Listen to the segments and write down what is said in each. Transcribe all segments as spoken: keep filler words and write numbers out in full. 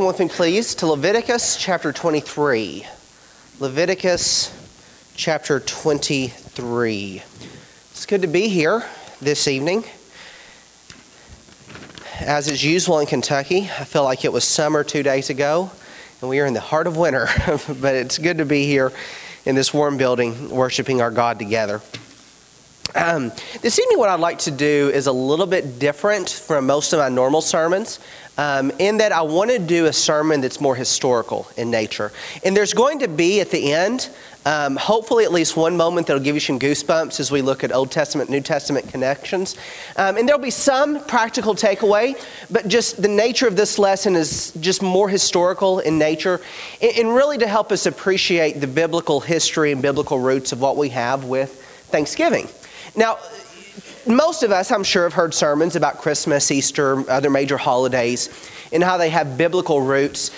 with me, please, to Leviticus chapter twenty-three. Leviticus chapter twenty-three. It's good to be here this evening. As is usual in Kentucky, I feel like it was summer two days ago, and we are in the heart of winter. But it's good to be here in this warm building, worshiping our God together. Um, this evening, what I'd like to do is a little bit different from most of my normal sermons, um, in that I want to do a sermon that's more historical in nature. And there's going to be at the end, um, hopefully at least one moment that'll give you some goosebumps as we look at Old Testament, New Testament connections. Um, and there'll be some practical takeaway, but just the nature of this lesson is just more historical in nature, and, and really to help us appreciate the biblical history and biblical roots of what we have with Thanksgiving. Now, most of us, I'm sure, have heard sermons about Christmas, Easter, other major holidays, and how they have biblical roots.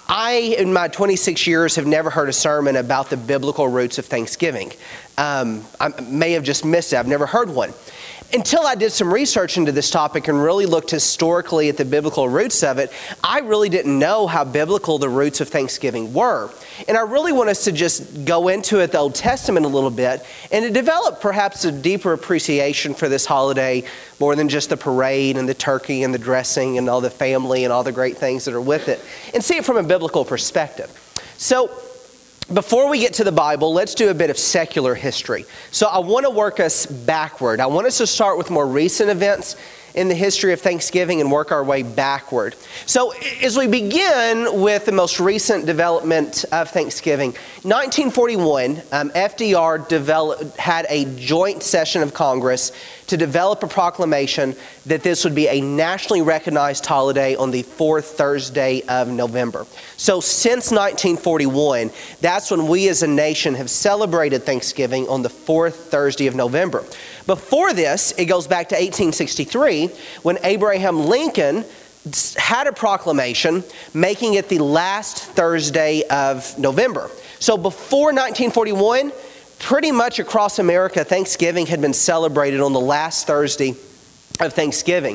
I, in my twenty-six years, have never heard a sermon about the biblical roots of Thanksgiving. Um, I may have just missed it. I've never heard one. Until I did some research into this topic and really looked historically at the biblical roots of it, I really didn't know how biblical the roots of Thanksgiving were. And I really want us to just go into it, the Old Testament, a little bit, and to develop perhaps a deeper appreciation for this holiday, more than just the parade and the turkey and the dressing and all the family and all the great things that are with it, and see it from a biblical perspective. So, before we get to the Bible, let's do a bit of secular history. So I want to work us backward. I want us to start with more recent events in the history of Thanksgiving and work our way backward. So as we begin with the most recent development of Thanksgiving, nineteen forty-one, um, F D R developed, had a joint session of Congress to develop a proclamation that this would be a nationally recognized holiday on the fourth Thursday of November. So since nineteen forty-one, that's when we as a nation have celebrated Thanksgiving on the fourth Thursday of November. Before this, it goes back to eighteen sixty-three, when Abraham Lincoln had a proclamation making it the last Thursday of November. So before nineteen forty-one, pretty much across America, Thanksgiving had been celebrated on the last Thursday of Thanksgiving.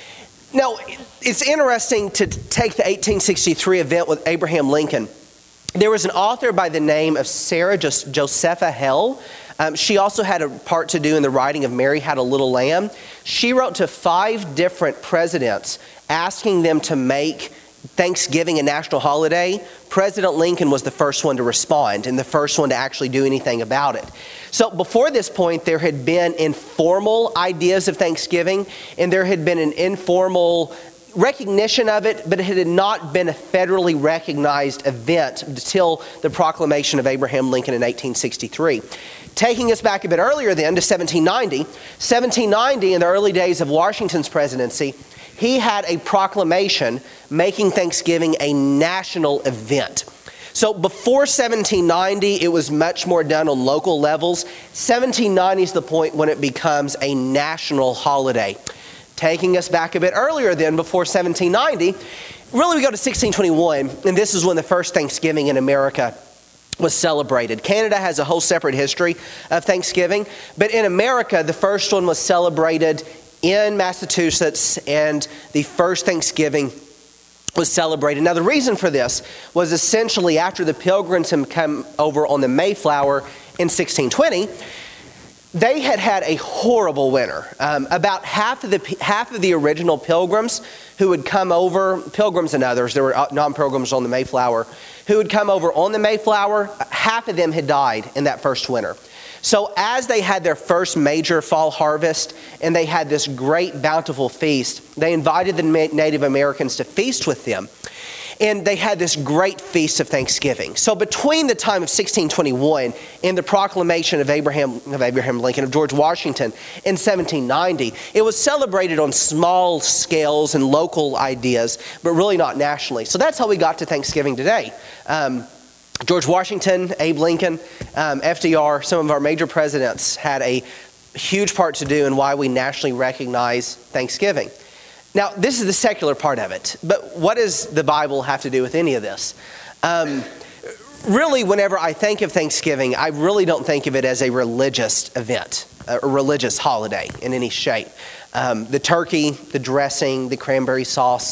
Now, it's interesting to take the eighteen sixty-three event with Abraham Lincoln. There was an author by the name of Sarah Josepha Hell. Um, she also had a part to do in the writing of Mary Had a Little Lamb. She wrote to five different presidents asking them to make Thanksgiving a national holiday. President Lincoln was the first one to respond and the first one to actually do anything about it. So before this point, there had been informal ideas of Thanksgiving, and there had been an informal recognition of it, but it had not been a federally recognized event until the proclamation of Abraham Lincoln in eighteen sixty-three. Taking us back a bit earlier then to seventeen ninety, seventeen ninety, in the early days of Washington's presidency, he had a proclamation making Thanksgiving a national event. So before seventeen ninety, it was much more done on local levels. seventeen ninety is the point when it becomes a national holiday. Taking us back a bit earlier then, before seventeen ninety, really we go to sixteen twenty-one, and this is when the first Thanksgiving in America was celebrated. Canada has a whole separate history of Thanksgiving, but in America, the first one was celebrated in Massachusetts, and the first Thanksgiving was celebrated. Now, the reason for this was essentially after the Pilgrims had come over on the Mayflower in sixteen twenty, they had had a horrible winter. Um, about half of the half of the original Pilgrims who had come over, Pilgrims and others, there were non-Pilgrims on the Mayflower, who had come over on the Mayflower, half of them had died in that first winter. So as they had their first major fall harvest and they had this great bountiful feast, they invited the Native Americans to feast with them. And they had this great feast of Thanksgiving. So between the time of sixteen twenty-one and the proclamation of Abraham, of Abraham Lincoln, of George Washington in seventeen ninety, it was celebrated on small scales and local ideas, but really not nationally. So that's how we got to Thanksgiving today. Um, George Washington, Abe Lincoln, um, F D R, some of our major presidents had a huge part to do in why we nationally recognize Thanksgiving. Now, this is the secular part of it, but what does the Bible have to do with any of this? Um, really, whenever I think of Thanksgiving, I really don't think of it as a religious event, a religious holiday in any shape. Um, the turkey, the dressing, the cranberry sauce,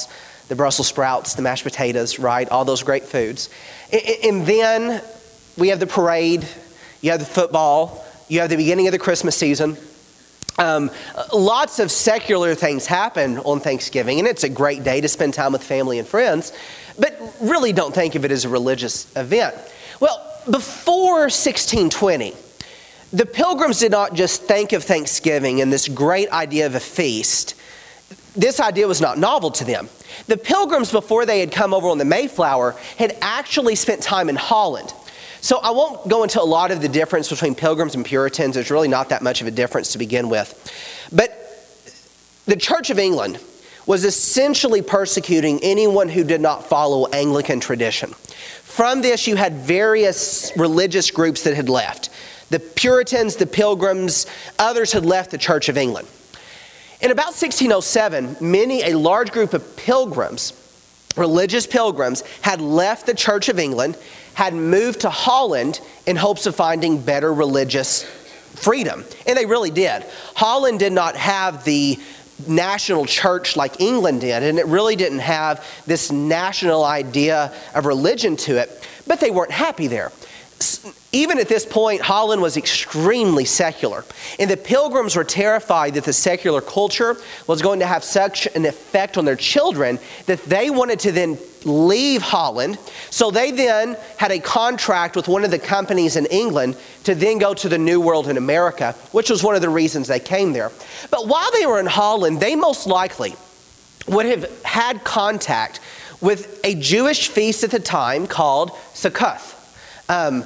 the Brussels sprouts, the mashed potatoes, right? All those great foods. And then we have the parade, you have the football, you have the beginning of the Christmas season. Um, lots of secular things happen on Thanksgiving, and it's a great day to spend time with family and friends, but really don't think of it as a religious event. Well, before sixteen twenty, the Pilgrims did not just think of Thanksgiving and this great idea of a feast. This idea was not novel to them. The Pilgrims, before they had come over on the Mayflower, had actually spent time in Holland. So I won't go into a lot of the difference between Pilgrims and Puritans. There's really not that much of a difference to begin with. But the Church of England was essentially persecuting anyone who did not follow Anglican tradition. From this, you had various religious groups that had left. The Puritans, the Pilgrims, others had left the Church of England. In about sixteen oh seven, many, a large group of pilgrims, religious pilgrims, had left the Church of England, had moved to Holland in hopes of finding better religious freedom. And they really did. Holland did not have the national church like England did, and it really didn't have this national idea of religion to it, but they weren't happy there. Even at this point, Holland was extremely secular, and the Pilgrims were terrified that the secular culture was going to have such an effect on their children that they wanted to then leave Holland. So they then had a contract with one of the companies in England to then go to the New World in America, which was one of the reasons they came there. But while they were in Holland, they most likely would have had contact with a Jewish feast at the time called Sukkot. Um,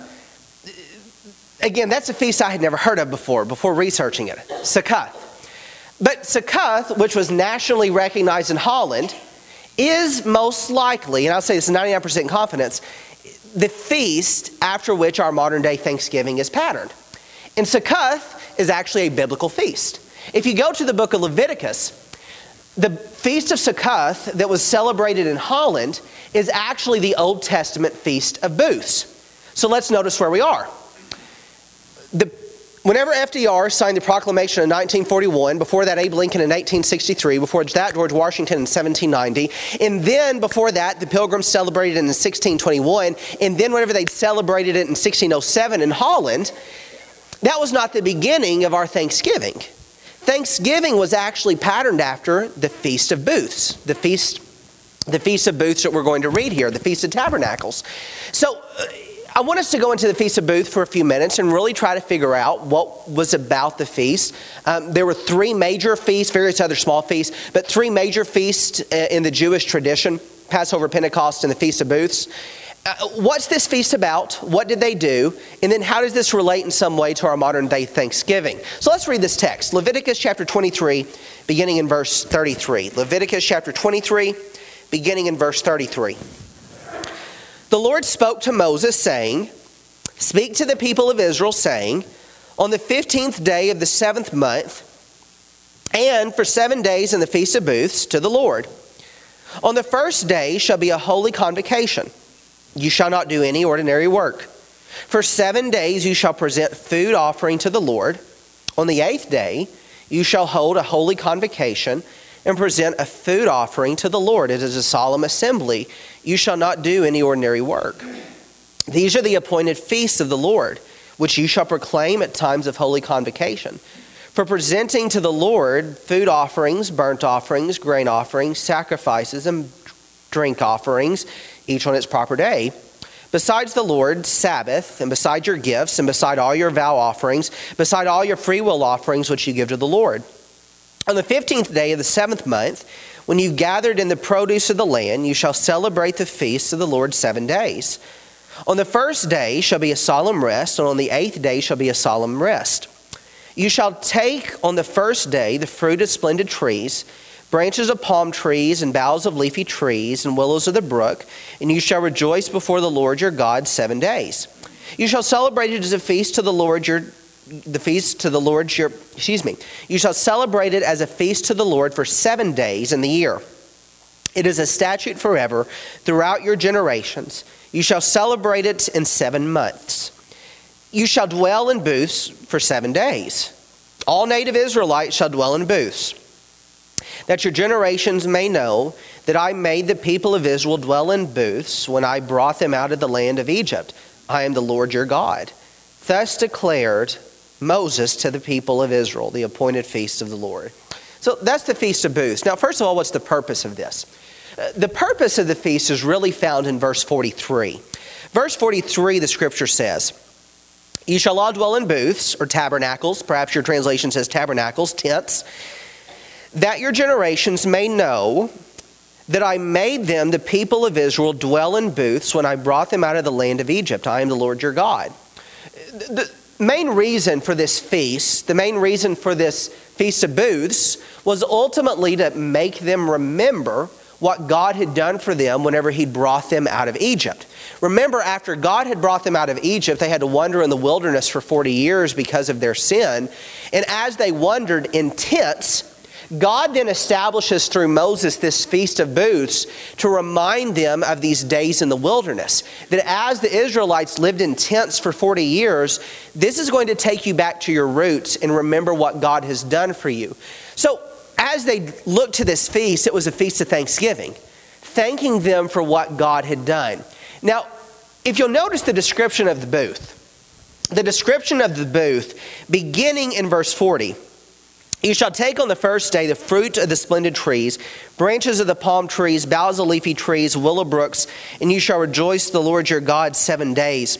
again, that's a feast I had never heard of before, before researching it, Sukkot. But Sukkot, which was nationally recognized in Holland, is most likely, and I'll say this with ninety-nine percent confidence, the feast after which our modern day Thanksgiving is patterned. And Sukkot is actually a biblical feast. If you go to the book of Leviticus, the Feast of Sukkot that was celebrated in Holland is actually the Old Testament Feast of Booths. So let's notice where we are. The, whenever F D R signed the proclamation in nineteen forty-one, before that Abe Lincoln in eighteen sixty-three, before that George Washington in seventeen ninety, and then before that the Pilgrims celebrated it in sixteen twenty-one, and then whenever they celebrated it in sixteen oh seven in Holland, that was not the beginning of our Thanksgiving. Thanksgiving was actually patterned after the Feast of Booths, the feast, the Feast of Booths that we're going to read here, the Feast of Tabernacles. So uh, I want us to go into the Feast of Booths for a few minutes and really try to figure out what was about the feast. Um, there were three major feasts, various other small feasts, but three major feasts in the Jewish tradition: Passover, Pentecost, and the Feast of Booths. Uh, what's this feast about? What did they do? And then how does this relate in some way to our modern day Thanksgiving? So let's read this text. Leviticus chapter twenty-three, beginning in verse thirty-three. Leviticus chapter twenty-three, beginning in verse thirty-three. The Lord spoke to Moses, saying, "Speak to the people of Israel, saying, on the fifteenth day of the seventh month, and for seven days in the Feast of Booths, to the Lord. On the first day shall be a holy convocation. You shall not do any ordinary work. For seven days you shall present food offering to the Lord. On the eighth day you shall hold a holy convocation and present a food offering to the Lord. It is a solemn assembly. You shall not do any ordinary work. These are the appointed feasts of the Lord, which you shall proclaim at times of holy convocation. For presenting to the Lord food offerings, burnt offerings, grain offerings, sacrifices, and drink offerings, each on its proper day. Besides the Lord's Sabbath, and beside your gifts, and beside all your vow offerings, beside all your freewill offerings which you give to the Lord. On the fifteenth day of the seventh month, when you've gathered in the produce of the land, you shall celebrate the feasts of the Lord seven days. On the first day shall be a solemn rest, and on the eighth day shall be a solemn rest. You shall take on the first day the fruit of splendid trees, branches of palm trees, and boughs of leafy trees, and willows of the brook, and you shall rejoice before the Lord your God seven days. You shall celebrate it as a feast to the Lord your the feast to the Lord your excuse me. You shall celebrate it as a feast to the Lord for seven days in the year. It is a statute forever throughout your generations. You shall celebrate it in seven months. You shall dwell in booths for seven days. All native Israelites shall dwell in booths, that your generations may know that I made the people of Israel dwell in booths when I brought them out of the land of Egypt. I am the Lord your God. Thus declared Moses to the people of Israel, the appointed feast of the Lord. So that's the Feast of Booths. Now, first of all, what's the purpose of this? Uh, the purpose of the feast is really found in verse forty-three. Verse forty-three, the scripture says, "You shall all dwell in booths," or tabernacles, perhaps your translation says tabernacles, tents, "that your generations may know that I made them, the people of Israel, dwell in booths when I brought them out of the land of Egypt. I am the Lord your God." The main reason for this feast, the main reason for this Feast of Booths, was ultimately to make them remember what God had done for them whenever He brought them out of Egypt. Remember, after God had brought them out of Egypt, they had to wander in the wilderness for forty years because of their sin. And as they wandered in tents, God then establishes through Moses this Feast of Booths to remind them of these days in the wilderness. That as the Israelites lived in tents for forty years, this is going to take you back to your roots and remember what God has done for you. So as they looked to this feast, it was a feast of thanksgiving, thanking them for what God had done. Now, if you'll notice the description of the booth, the description of the booth beginning in verse forty, "You shall take on the first day the fruit of the splendid trees, branches of the palm trees, boughs of leafy trees, willow brooks, and you shall rejoice the Lord your God seven days.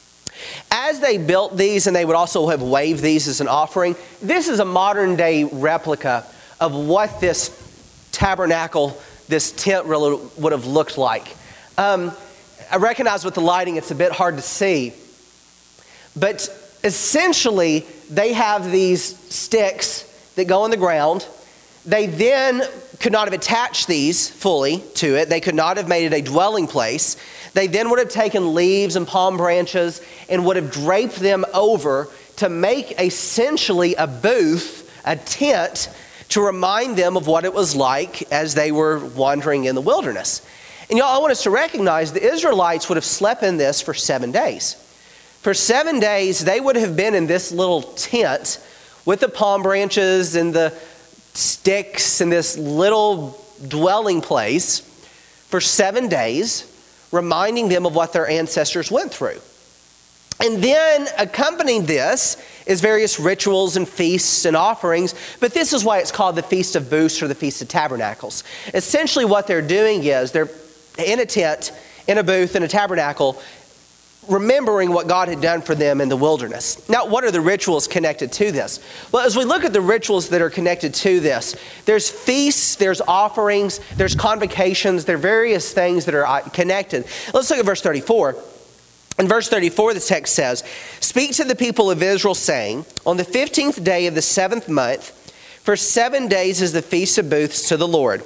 As they built these, and they would also have waved these as an offering, this is a modern day replica of what this tabernacle, this tent really would have looked like. Um, I recognize with the lighting it's a bit hard to see, but essentially they have these sticks that go in the ground. They then could not have attached these fully to it. They could not have made it a dwelling place. They then would have taken leaves and palm branches and would have draped them over to make essentially a booth, a tent, to remind them of what it was like as they were wandering in the wilderness. And y'all, I want us to recognize the Israelites would have slept in this for seven days. For seven days, they would have been in this little tent with the palm branches and the sticks and this little dwelling place for seven days, reminding them of what their ancestors went through. And then accompanying this is various rituals and feasts and offerings, but this is why it's called the Feast of Booths or the Feast of Tabernacles. Essentially what they're doing is they're in a tent, in a booth, in a tabernacle, remembering what God had done for them in the wilderness. Now, what are the rituals connected to this? Well, as we look at the rituals that are connected to this, there's feasts, there's offerings, there's convocations, there are various things that are connected. Let's look at verse thirty-four. In verse thirty-four, the text says, "Speak to the people of Israel, saying, on the fifteenth day of the seventh month, for seven days is the Feast of Booths to the Lord.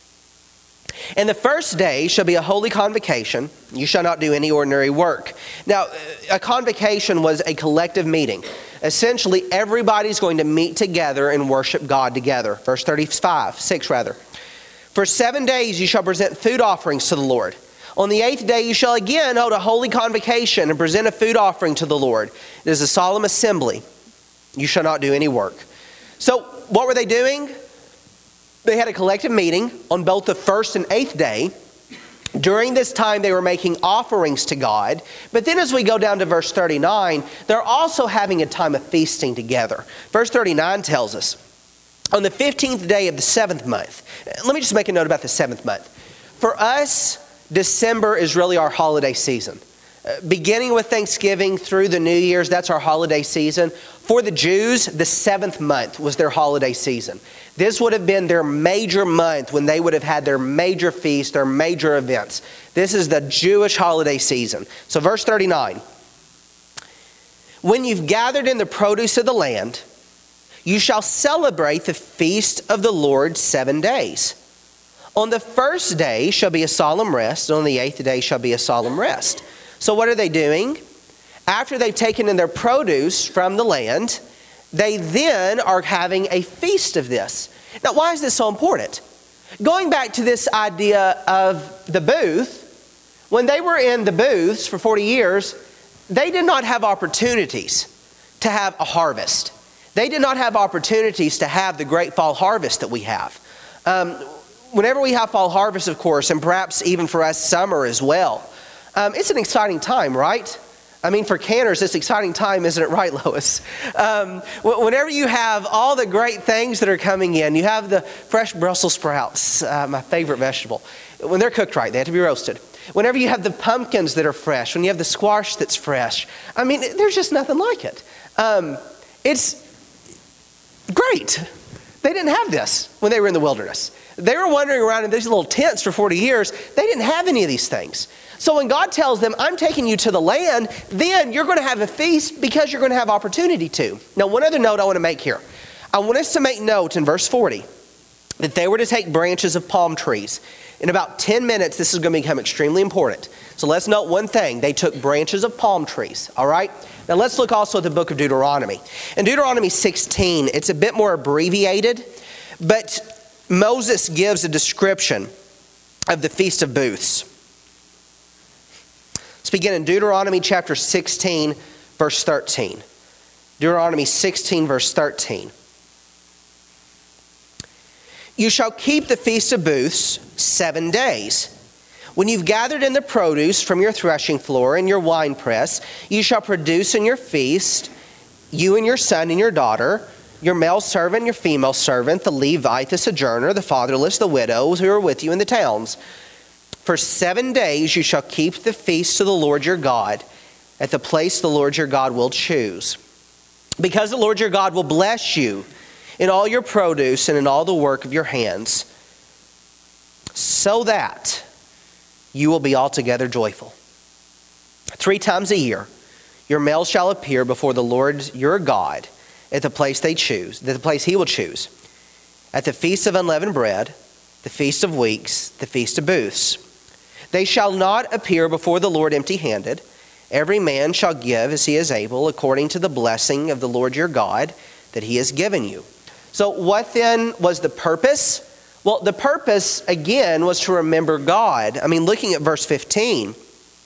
And the first day shall be a holy convocation. You shall not do any ordinary work." Now, a convocation was a collective meeting. Essentially, everybody's going to meet together and worship God together. Verse thirty-five, six rather. "For seven days you shall present food offerings to the Lord. On the eighth day you shall again hold a holy convocation and present a food offering to the Lord. It is a solemn assembly. You shall not do any work." So, what were they doing? They had a collective meeting on both the first and eighth day. During this time, they were making offerings to God. But then as we go down to verse thirty-nine, they're also having a time of feasting together. Verse thirty-nine tells us, on the fifteenth day of the seventh month. Let me just make a note about the seventh month. For us, December is really our holiday season. Uh, beginning with Thanksgiving through the New Year's, that's our holiday season. For the Jews, the seventh month was their holiday season. This would have been their major month when they would have had their major feast, their major events. This is the Jewish holiday season. So verse thirty-nine. "When you've gathered in the produce of the land, you shall celebrate the feast of the Lord seven days. On the first day shall be a solemn rest, and on the eighth day shall be a solemn rest." So what are they doing? After they've taken in their produce from the land, they then are having a feast of this. Now, why is this so important? Going back to this idea of the booth, when they were in the booths for forty years, they did not have opportunities to have a harvest. They did not have opportunities to have the great fall harvest that we have. Um, whenever we have fall harvest, of course, and perhaps even for us summer as well, um, it's an exciting time, right? I mean, for canners, it's an exciting time, isn't it right, Lois? Um, whenever you have all the great things that are coming in, you have the fresh Brussels sprouts, uh, my favorite vegetable. When they're cooked right, they have to be roasted. Whenever you have the pumpkins that are fresh, when you have the squash that's fresh, I mean, there's just nothing like it. Um, it's great. They didn't have this when they were in the wilderness. They were wandering around in these little tents for forty years. They didn't have any of these things. So when God tells them, I'm taking you to the land, then you're going to have a feast because you're going to have opportunity to. Now, one other note I want to make here. I want us to make note in verse forty that they were to take branches of palm trees. In about ten minutes, this is going to become extremely important. So let's note one thing. They took branches of palm trees, all right? Now let's look also at the book of Deuteronomy. In Deuteronomy sixteen, it's a bit more abbreviated, but Moses gives a description of the Feast of Booths. Let's begin in Deuteronomy chapter sixteen, verse thirteen. Deuteronomy sixteen, verse thirteen. You shall keep the Feast of Booths seven days. When you've gathered in the produce from your threshing floor and your winepress, you shall produce in your feast, you and your son and your daughter, your male servant, your female servant, the Levite, the sojourner, the fatherless, the widows who are with you in the towns. For seven days you shall keep the feast to the Lord your God at the place the Lord your God will choose. Because the Lord your God will bless you in all your produce and in all the work of your hands, so that you will be altogether joyful. Three times a year your male shall appear before the Lord your God at the place they choose, the place he will choose, at the feast of unleavened bread, the feast of weeks, the feast of booths. They shall not appear before the Lord empty-handed. Every man shall give as he is able, according to the blessing of the Lord your God that he has given you. So what then was the purpose? Well, the purpose, again, was to remember God. I mean, looking at verse fifteen.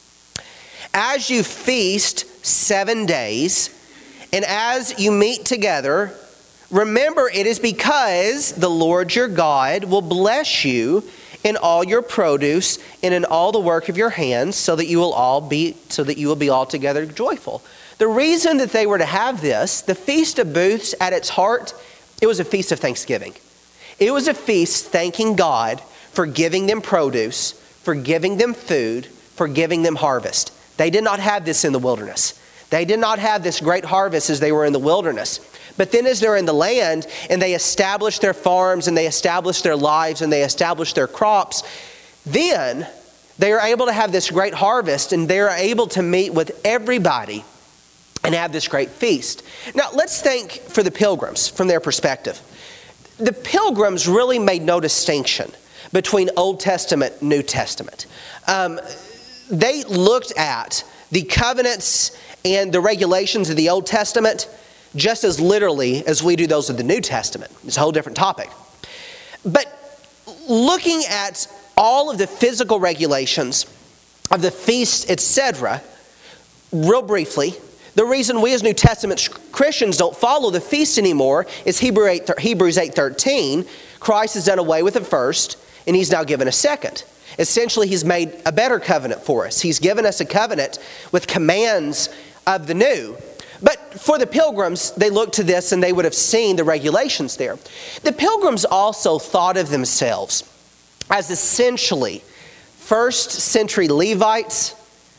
As you feast seven days, and as you meet together, remember it is because the Lord your God will bless you in all your produce and in all the work of your hands, so that you will all be so that you will be altogether joyful. The reason that they were to have this, the Feast of Booths, at its heart, it was a feast of thanksgiving. It was a feast thanking God for giving them produce, for giving them food, for giving them harvest. They did not have this in the wilderness. They did not have this great harvest as they were in the wilderness. But then as they're in the land and they establish their farms and they establish their lives and they establish their crops, then they are able to have this great harvest and they are able to meet with everybody and have this great feast. Now let's think for the pilgrims from their perspective. The pilgrims really made no distinction between Old Testament and New Testament. Um, they looked at the covenants and the regulations of the Old Testament just as literally as we do those of the New Testament. It's a whole different topic. But looking at all of the physical regulations of the feast, et cetera, real briefly, the reason we as New Testament Christians don't follow the feast anymore is Hebrews eight thirteen. Christ has done away with the first, and he's now given a second. Essentially, he's made a better covenant for us. He's given us a covenant with commands of the new. But for the pilgrims, they looked to this and they would have seen the regulations there. The pilgrims also thought of themselves as essentially first century Levites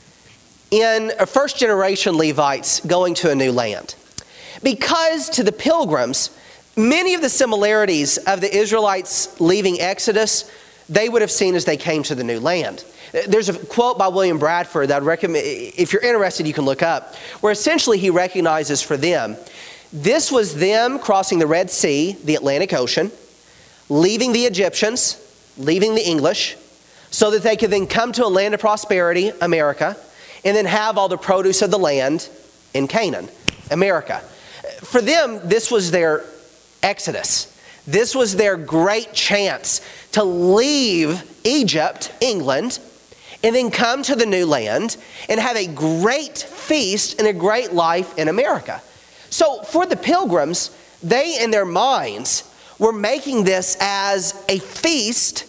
in a first generation Levites going to a new land. Because to the pilgrims, many of the similarities of the Israelites leaving Exodus, they would have seen as they came to the new land. There's a quote by William Bradford that I'd recommend, if you're interested, you can look up, where essentially he recognizes for them, this was them crossing the Red Sea, the Atlantic Ocean, leaving the Egyptians, leaving the English, so that they could then come to a land of prosperity, America, and then have all the produce of the land in Canaan, America. For them, this was their exodus. This was their great chance to leave Egypt, England, and then come to the new land and have a great feast and a great life in America. So for the pilgrims, they in their minds were making this as a feast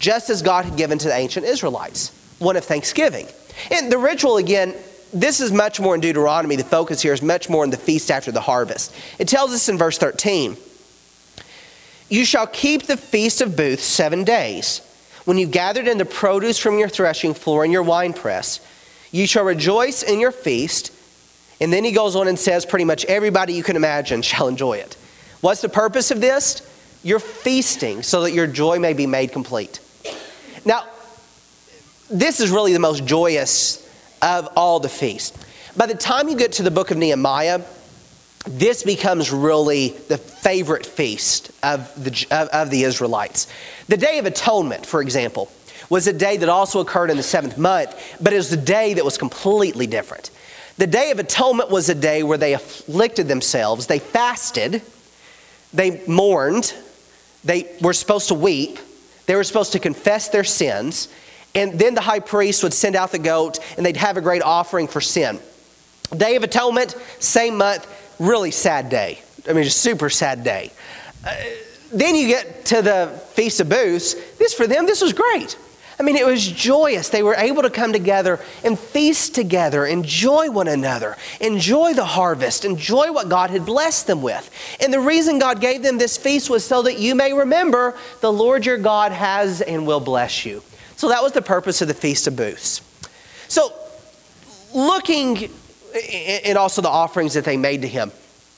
just as God had given to the ancient Israelites, one of thanksgiving. And the ritual, again, this is much more in Deuteronomy. The focus here is much more in the feast after the harvest. It tells us in verse thirteen, "You shall keep the feast of booths seven days. When you've gathered in the produce from your threshing floor and your winepress, you shall rejoice in your feast." And then he goes on and says pretty much everybody you can imagine shall enjoy it. What's the purpose of this? You're feasting so that your joy may be made complete. Now, this is really the most joyous of all the feasts. By the time you get to the book of Nehemiah, this becomes really the favorite feast of the, of, of the Israelites. The Day of Atonement, for example, was a day that also occurred in the seventh month, but it was the day that was completely different. The Day of Atonement was a day where they afflicted themselves, they fasted, they mourned, they were supposed to weep, they were supposed to confess their sins, and then the high priest would send out the goat and they'd have a great offering for sin. Day of Atonement, same month, really sad day. I mean, just super sad day. Uh, then you get to the Feast of Booths. This, for them, this was great. I mean, it was joyous. They were able to come together and feast together, enjoy one another, enjoy the harvest, enjoy what God had blessed them with. And the reason God gave them this feast was so that you may remember the Lord your God has and will bless you. So that was the purpose of the Feast of Booths. So looking, and also the offerings that they made to him,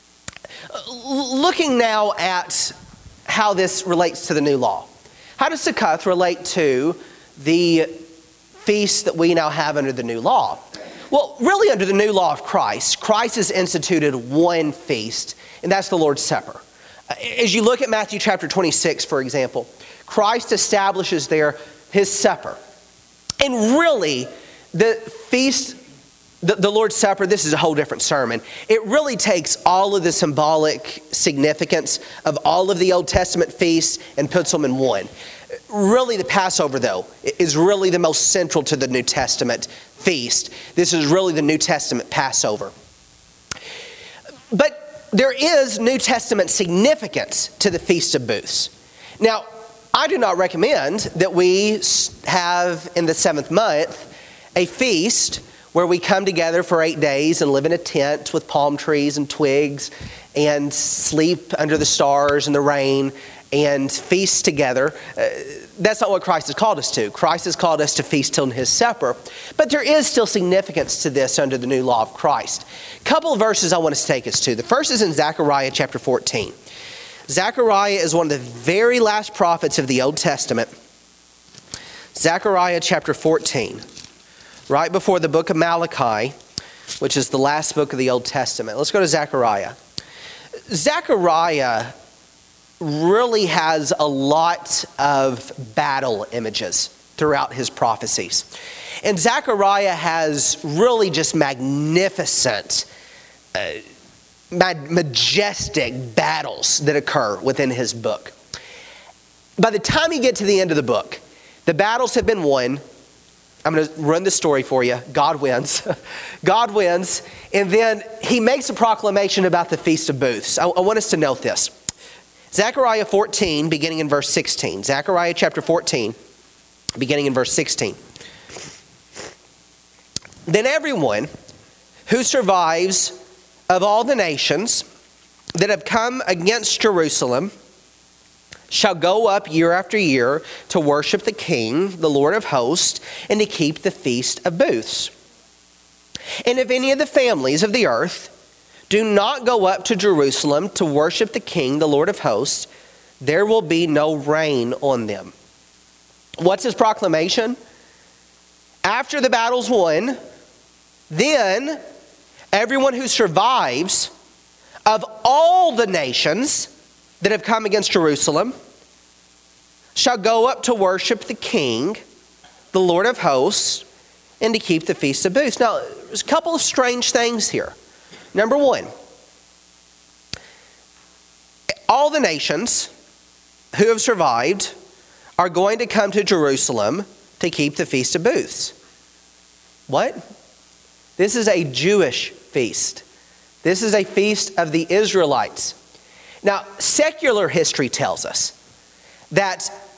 looking now at how this relates to the new law. How does Succoth relate to the feast that we now have under the new law? Well, really under the new law of Christ, Christ has instituted one feast, and that's the Lord's Supper. As you look at Matthew chapter twenty-six, for example, Christ establishes there his supper. And really, the feast, the, the Lord's Supper, this is a whole different sermon. It really takes all of the symbolic significance of all of the Old Testament feasts and puts them in one. Really, the Passover, though, is really the most central to the New Testament feast. This is really the New Testament Passover. But there is New Testament significance to the Feast of Booths. Now, I do not recommend that we have in the seventh month a feast where we come together for eight days and live in a tent with palm trees and twigs and sleep under the stars and the rain and feast together. Uh, that's not what Christ has called us to. Christ has called us to feast till his supper. But there is still significance to this under the new law of Christ. A couple of verses I want to take us to. The first is in Zechariah chapter fourteen. Zechariah is one of the very last prophets of the Old Testament. Zechariah chapter fourteen, right before the book of Malachi, which is the last book of the Old Testament. Let's go to Zechariah. Zechariah really has a lot of battle images throughout his prophecies. And Zechariah has really just magnificent, uh, majestic battles that occur within his book. By the time you get to the end of the book, the battles have been won. I'm going to run the story for you. God wins. God wins. And then he makes a proclamation about the Feast of Booths. I, I want us to note this. Zechariah fourteen, beginning in verse sixteen. Zechariah chapter fourteen, beginning in verse sixteen. Then everyone who survives of all the nations that have come against Jerusalem shall go up year after year to worship the King, the Lord of hosts, and to keep the Feast of Booths. And if any of the families of the earth do not go up to Jerusalem to worship the King, the Lord of hosts, there will be no rain on them. What's his proclamation? After the battle's won, then everyone who survives of all the nations that have come against Jerusalem shall go up to worship the King, the Lord of hosts, and to keep the Feast of Booths. Now, there's a couple of strange things here. Number one, all the nations who have survived are going to come to Jerusalem to keep the Feast of Booths. What? This is a Jewish feast. This is a feast of the Israelites. Now, secular history tells us that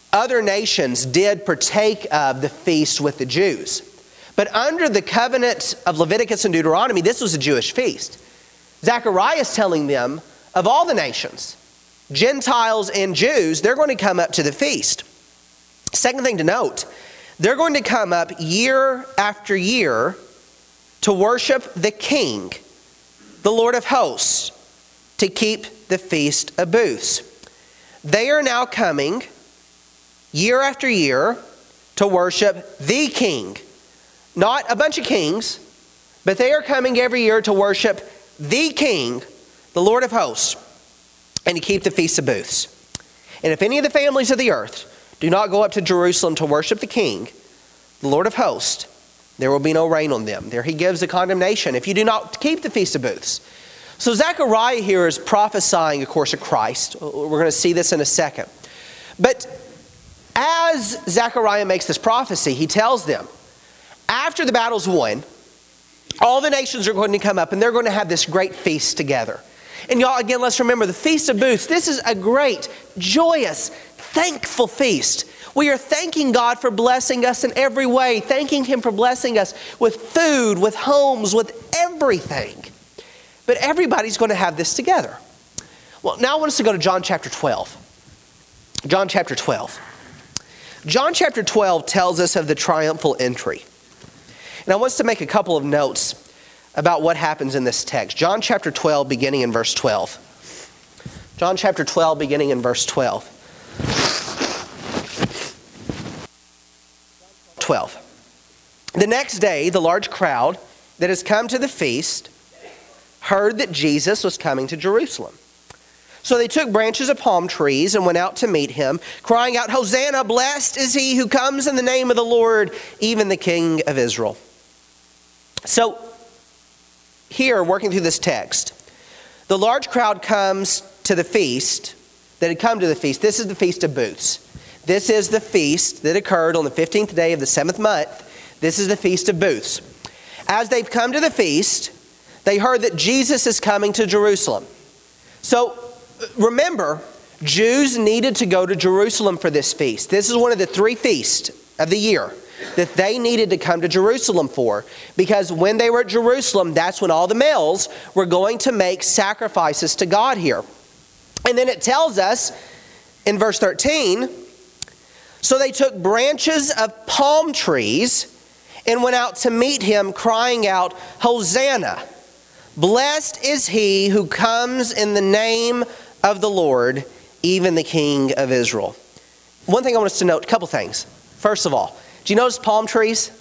other nations did partake of the feast with the Jews. But under the covenant of Leviticus and Deuteronomy, this was a Jewish feast. Zechariah is telling them, of all the nations, Gentiles and Jews, they're going to come up to the feast. Second thing to note, they're going to come up year after year to worship the King, the Lord of hosts, to keep the Feast of Booths. They are now coming year after year to worship the King. Not a bunch of kings, but they are coming every year to worship the King, the Lord of hosts, and to keep the Feast of Booths. And if any of the families of the earth do not go up to Jerusalem to worship the King, the Lord of hosts, there will be no rain on them. There he gives the condemnation if you do not keep the Feast of Booths. So Zechariah here is prophesying, of course, of Christ. We're going to see this in a second. But as Zechariah makes this prophecy, he tells them, after the battle's won, all the nations are going to come up and they're going to have this great feast together. And y'all, again, let's remember the Feast of Booths. This is a great, joyous, thankful feast. We are thanking God for blessing us in every way, thanking Him for blessing us with food, with homes, with everything. But everybody's going to have this together. Well, now I want us to go to John chapter twelve. John chapter twelve. John chapter twelve tells us of the triumphal entry. And I want us to make a couple of notes about what happens in this text. John chapter twelve, beginning in verse twelve. John chapter twelve, beginning in verse twelve. twelve. The next day, the large crowd that has come to the feast heard that Jesus was coming to Jerusalem. So they took branches of palm trees and went out to meet him, crying out, "Hosanna, blessed is he who comes in the name of the Lord, even the King of Israel." So here, working through this text, the large crowd comes to the feast, that had come to the feast. This is the Feast of Booths. This is the feast that occurred on the fifteenth day of the seventh month. This is the Feast of Booths. As they've come to the feast, they heard that Jesus is coming to Jerusalem. So remember, Jews needed to go to Jerusalem for this feast. This is one of the three feasts of the year that they needed to come to Jerusalem for. Because when they were at Jerusalem, that's when all the males were going to make sacrifices to God here. And then it tells us in verse thirteen, so they took branches of palm trees and went out to meet him, crying out, "Hosanna! Blessed is he who comes in the name of the Lord, even the King of Israel." One thing I want us to note, a couple things. First of all, do you notice palm trees?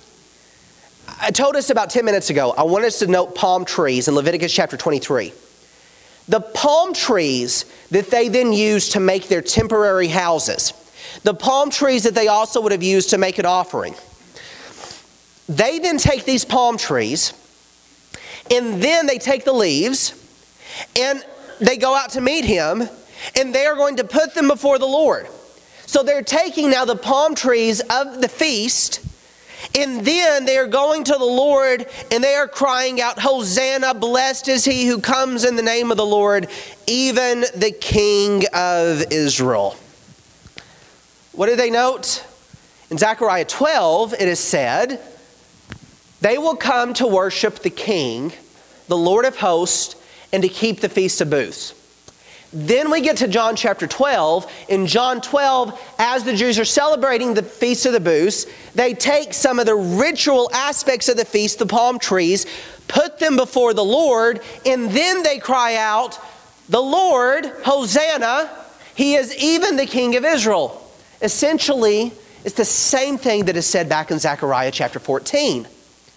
I told us about ten minutes ago, I want us to note palm trees in Leviticus chapter twenty-three. The palm trees that they then used to make their temporary houses, the palm trees that they also would have used to make an offering, they then take these palm trees and then they take the leaves and they go out to meet him and they are going to put them before the Lord. So they're taking now the palm trees of the feast, and then they are going to the Lord and they are crying out, "Hosanna, blessed is he who comes in the name of the Lord, even the King of Israel." What do they note? In Zechariah twelve, it is said, they will come to worship the King, the Lord of hosts, and to keep the Feast of Booths. Then we get to John chapter twelve. In John twelve, as the Jews are celebrating the Feast of the Booths, they take some of the ritual aspects of the feast, the palm trees, put them before the Lord, and then they cry out, "The Lord, Hosanna, he is even the King of Israel." Essentially, it's the same thing that is said back in Zechariah chapter fourteen.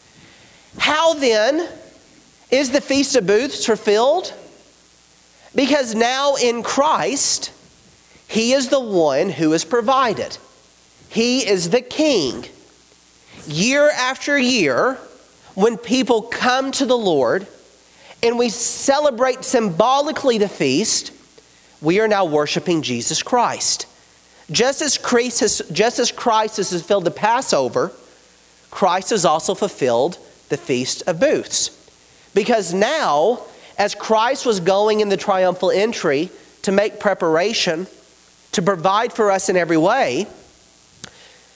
How then is the Feast of Booths fulfilled? Because now in Christ, he is the one who is provided. He is the King. Year after year, when people come to the Lord and we celebrate symbolically the feast, we are now worshiping Jesus Christ. Just as Christ has, just as Christ has fulfilled the Passover, Christ has also fulfilled the Feast of Booths. Because now, as Christ was going in the triumphal entry to make preparation, to provide for us in every way,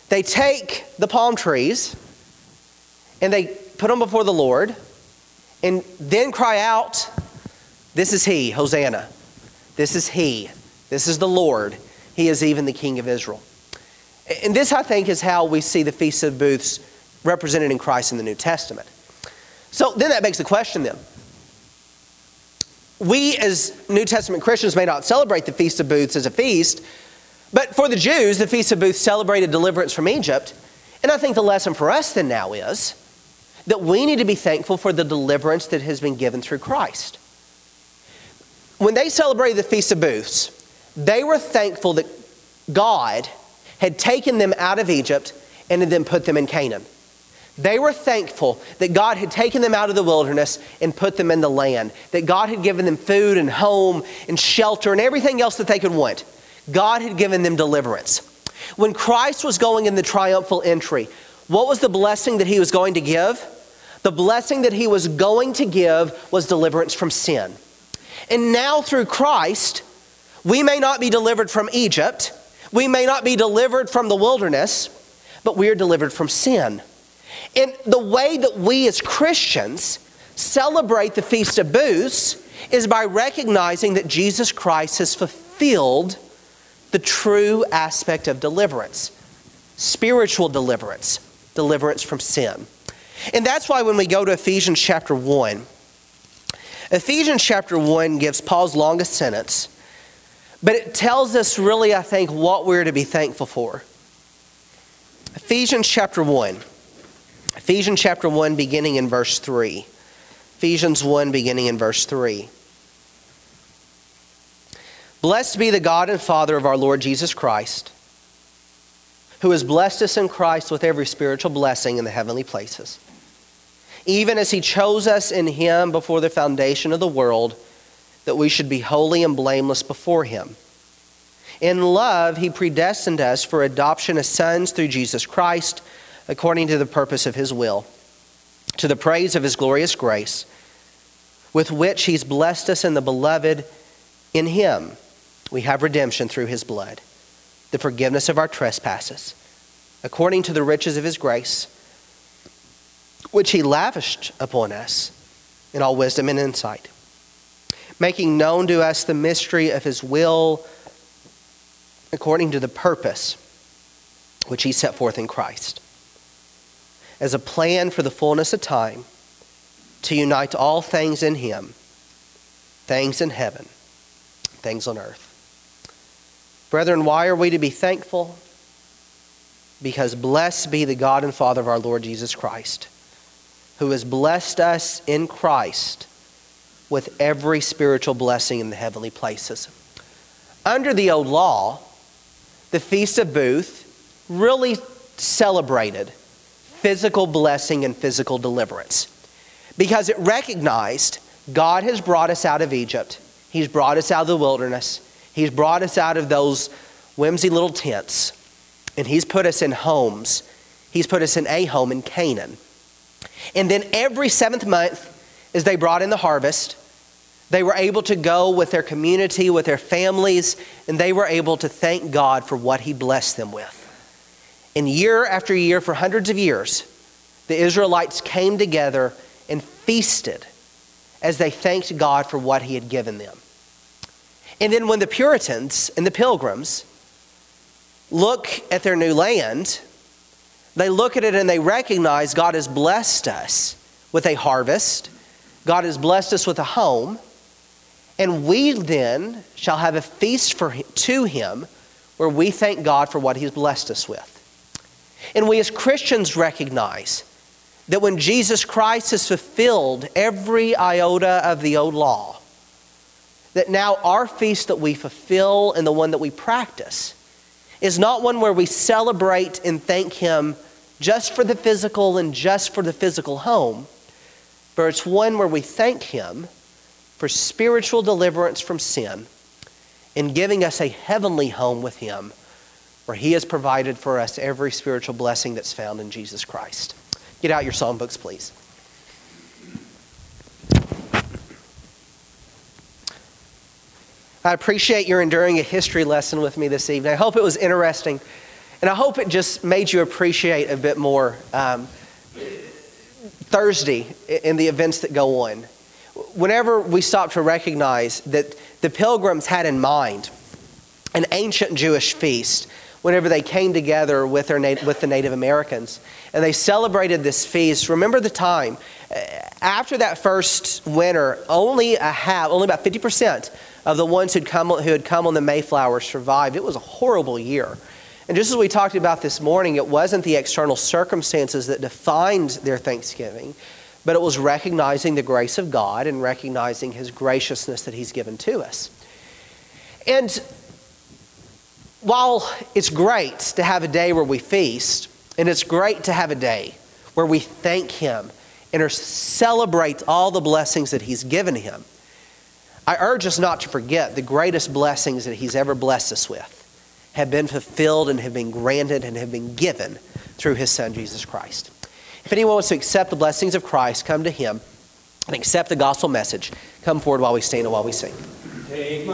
They take the palm trees and they put them before the Lord and then cry out, "This is he, Hosanna. This is he. This is the Lord. He is even the King of Israel." And this, I think, is how we see the Feast of Booths represented in Christ in the New Testament. So then that begs the question then. We as New Testament Christians may not celebrate the Feast of Booths as a feast, but for the Jews, the Feast of Booths celebrated deliverance from Egypt. And I think the lesson for us then now is that we need to be thankful for the deliverance that has been given through Christ. When they celebrated the Feast of Booths, they were thankful that God had taken them out of Egypt and had then put them in Canaan. They were thankful that God had taken them out of the wilderness and put them in the land, that God had given them food and home and shelter and everything else that they could want. God had given them deliverance. When Christ was going in the triumphal entry, what was the blessing that he was going to give? The blessing that he was going to give was deliverance from sin. And now through Christ, we may not be delivered from Egypt, we may not be delivered from the wilderness, but we are delivered from sin. And the way that we as Christians celebrate the Feast of Booths is by recognizing that Jesus Christ has fulfilled the true aspect of deliverance, spiritual deliverance, deliverance from sin. And that's why when we go to Ephesians chapter one, Ephesians chapter one gives Paul's longest sentence, but it tells us really, I think, what we're to be thankful for. Ephesians chapter one. Ephesians chapter one beginning in verse three. Ephesians one beginning in verse three. Blessed be the God and Father of our Lord Jesus Christ, who has blessed us in Christ with every spiritual blessing in the heavenly places, even as he chose us in him before the foundation of the world, that we should be holy and blameless before him. In love, he predestined us for adoption as sons through Jesus Christ, according to the purpose of his will, to the praise of his glorious grace, with which he's blessed us in the beloved. In him we have redemption through his blood, the forgiveness of our trespasses, according to the riches of his grace, which he lavished upon us in all wisdom and insight, making known to us the mystery of his will, according to the purpose which he set forth in Christ, as a plan for the fullness of time, to unite all things in him, things in heaven, things on earth. Brethren, why are we to be thankful? Because blessed be the God and Father of our Lord Jesus Christ, who has blessed us in Christ with every spiritual blessing in the heavenly places. Under the old law, the Feast of Booths really celebrated physical blessing and physical deliverance, because it recognized God has brought us out of Egypt. He's brought us out of the wilderness. He's brought us out of those whimsy little tents, and he's put us in homes. He's put us in a home in Canaan. And then every seventh month, as they brought in the harvest, they were able to go with their community, with their families, and they were able to thank God for what he blessed them with. And year after year, for hundreds of years, the Israelites came together and feasted as they thanked God for what he had given them. And then when the Puritans and the Pilgrims look at their new land, they look at it and they recognize God has blessed us with a harvest. God has blessed us with a home. And we then shall have a feast for him, to him, where we thank God for what he's blessed us with. And we as Christians recognize that when Jesus Christ has fulfilled every iota of the old law, that now our feast that we fulfill and the one that we practice is not one where we celebrate and thank him just for the physical and just for the physical home, but it's one where we thank him for spiritual deliverance from sin and giving us a heavenly home with him, where he has provided for us every spiritual blessing that's found in Jesus Christ. Get out your songbooks, please. I appreciate your enduring a history lesson with me this evening. I hope it was interesting. And And I hope it just made you appreciate a bit more um, Thursday in the events that go on. Whenever we stop to recognize that the Pilgrims had in mind an ancient Jewish feast, whenever they came together with their with the Native Americans, and they celebrated this feast. Remember the time after that first winter, only a half, only about fifty percent of the ones who'd come who had come on the Mayflower survived. It was a horrible year. And just as we talked about this morning, it wasn't the external circumstances that defined their Thanksgiving, but it was recognizing the grace of God and recognizing His graciousness that He's given to us. And while it's great to have a day where we feast, and it's great to have a day where we thank Him and celebrate all the blessings that He's given Him, I urge us not to forget the greatest blessings that He's ever blessed us with have been fulfilled and have been granted and have been given through His Son, Jesus Christ. If anyone wants to accept the blessings of Christ, come to Him and accept the gospel message. Come forward while we stand and while we sing. Take my